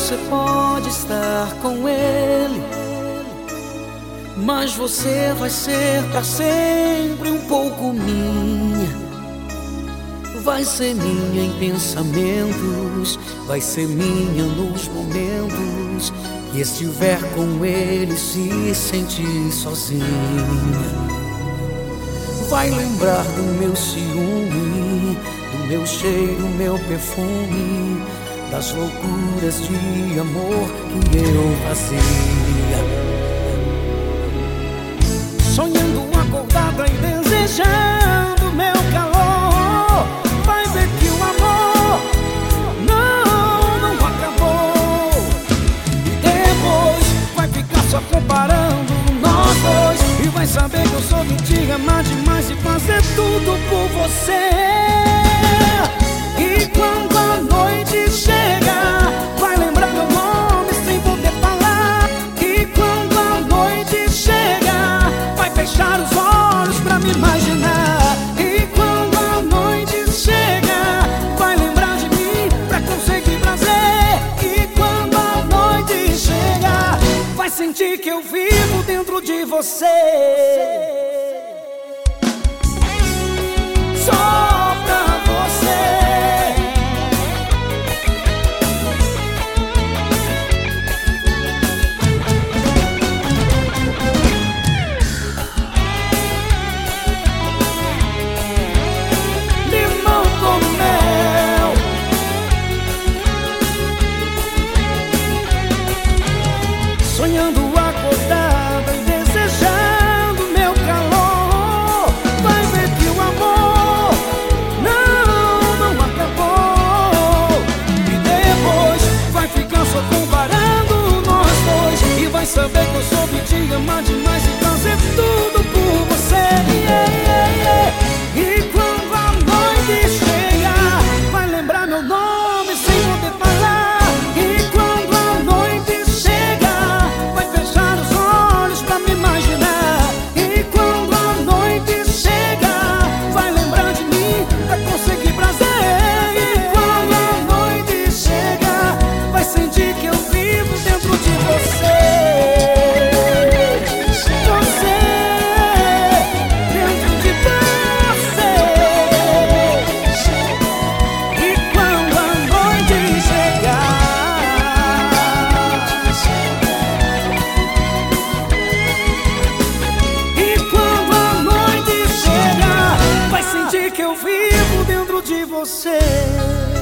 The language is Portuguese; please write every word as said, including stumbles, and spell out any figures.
você pode estar com ele, mas você vai ser pra sempre um pouco minha. Vai ser minha em pensamentos, vai ser minha nos momentos que estiver com ele se sentir sozinha. Vai lembrar do meu ciúme, do meu cheiro, meu perfume, das loucuras de amor que eu fazia. Sonhando acordada e desejando meu calor, vai ver que o amor não, não acabou. E depois vai ficar só comparando nós dois, e vai saber que eu sou de te amar demais e fazer tudo por você. E quando a noite chega, vai lembrar meu nome sem poder falar. E quando a noite chega, vai fechar os olhos pra me imaginar. E quando a noite chega, vai lembrar de mim pra conseguir prazer. E quando a noite chega, vai sentir que eu vivo dentro de você. Só pra você. Sonhando acordada e desejando meu calor, vai ver que o amor não, não acabou. E depois vai ficar só comparando nós dois, e vai saber que eu soube te amar demais e fazer tudo por você. Yeah, yeah, yeah. E quando a noite chega, vai lembrar meu nome sem poder falar. E quando a noite chega, vai fechar os olhos pra me imaginar. E quando a noite chega, vai lembrar de mim pra conseguir prazer. E quando a noite chega, vai sentir que eu vivo dentro de você. Você, dentro de você. E quando a noite chegar, e quando a noite chega, vai sentir que eu vivo dentro de você.